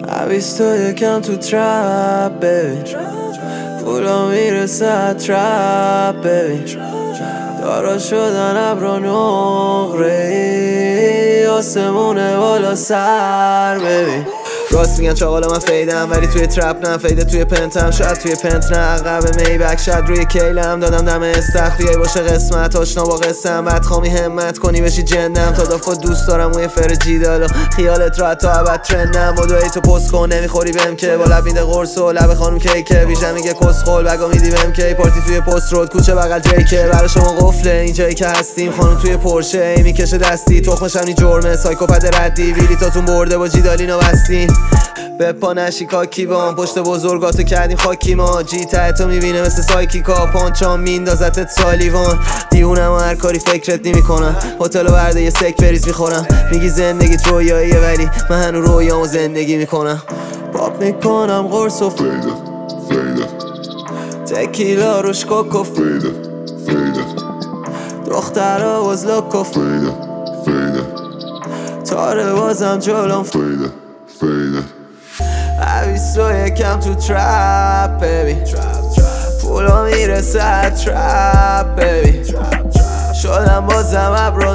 200 یکم تو ترپ ببین، پولا میرسه ترپ ببین، دارا شدن ابرا نقره، آسمونه بالا سر ببین. راست میگن چاقالا من فیدم، ولی توی ترپ نه، فیده توی پنتم، شاید توی پنت نه، عقب میبک شاید روی کیلم، دادم دم استخ بیای باشه قسمت، آشنا با قسم بدخوامی همت کنی بشی جندم، تا دافا دوست دارم موی فر جیدالا، خیالت راحت تا ابد ترندم، بدوی تو پست کن نمیخوری بهم که، با لب میده قرص و لب خانم کیکه، بیژن میگه کسخل بگا میدی بهم که، پارتی توی پست رود کوچه بغل جیکه، برا شما قفله اینجایی که هستیم، خانم توی پرشه ای میکشه دستی، تخمش هم جرمه سایکوپت ردی، بیلیتاتون برده با جیدالینو بستی، به پا نشی کاکی با پشت بزرگاتو کردیم خاکی ما، جی ته تو میبینه مثل سایکیکا، پانچان میندازتت سالیوان، دیونم و هر کاری فکرت نمیکنم، هتل و برده یه سک بریز میخورم، میگی زندگیت رویاییه ولی من هنو رویامو زندگی میکنم، پاپ میکنم قرص و فیده تکیلا روش کوکو، فیده دخترها باز لوکو، فیده تاره بازم جلوم، فیده 200 یکم تو ترپ ببین، پولا میرسه ترپ ببین، شدم بازم ابرا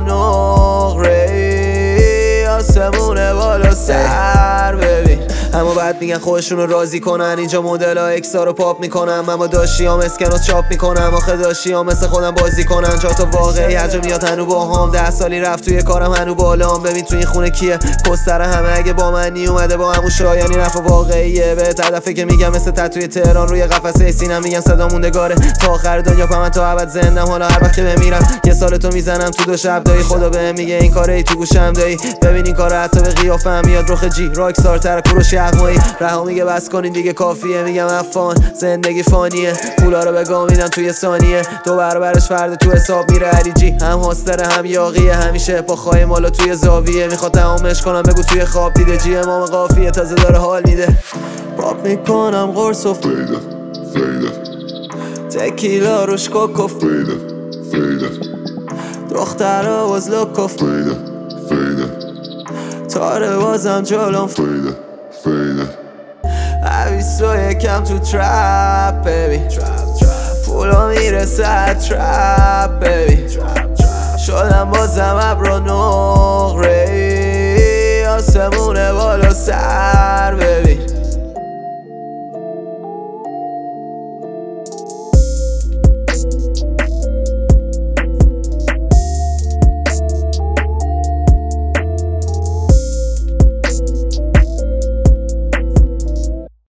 نقره، آسمونه بالا سر ببین. اما بعد میگن خودشونو راضی کنن، اینجا مدل ها اکسا رو پاپ میکنم، اما داشیام اسکن رو چاپ میکنم، آخه داشیام مثل خودم بازی کنن، جا تا واقعی هر جا میاد هنو با هم، 10 سالی رفت توی کارم هنو بالام، ببین توی این خونه کیه پستر همه اگه با من نی اومده با همون شایانی رفت واقعیه، به هدفه که میگم مثل تتوی تهران روی قفسه سینم، میگم صدا موندگاره تا آخر دنیا، پا من تا ابد زندم، حالا هر وقت که بمیرم یه سال تو میزنم تو 2 شب دایی، خدا بهم میگه این کاره ای تو گوشم دایی، ببین این کارو حتی به قیافم میاد، رخ جی راکستار تر کوروش یغمایی، رها میگه بس کنین دیگه کافیه، میگم افان زندگی فانیه، پولا رو به گام میدم توی ثانیه، 2 برابرش فردا تو حساب میره، علی جی هم هاستره هم یاقیه، همیشه با خواهی مالا توی زاویه، میخواد تمامش کنم بگو توی خواب دیده، جی امام قافیه تازه داره حال میده، پاپ میکنم قرص و فیده تکیلا روش کوکو، فیده دخترها باز لوکو، فیده تاره بازم جلوم، فیده 200 یکم تو ترپ ببین، پولا میرسه ترپ ببین، شدم بازم ابرا نقره، آسمونه بالا سر